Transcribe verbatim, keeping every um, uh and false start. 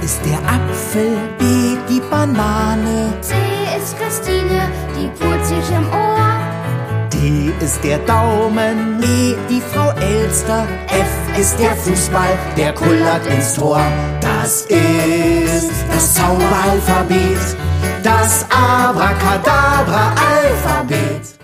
ist der Apfel, B die Banane, C ist Christine, die pult sich im Ohr. D ist der Daumen, E die Frau Elster, F ist der Fußball, der kullert ins Tor. Das ist das Zauberalphabet, das Abracadabra-Alphabet.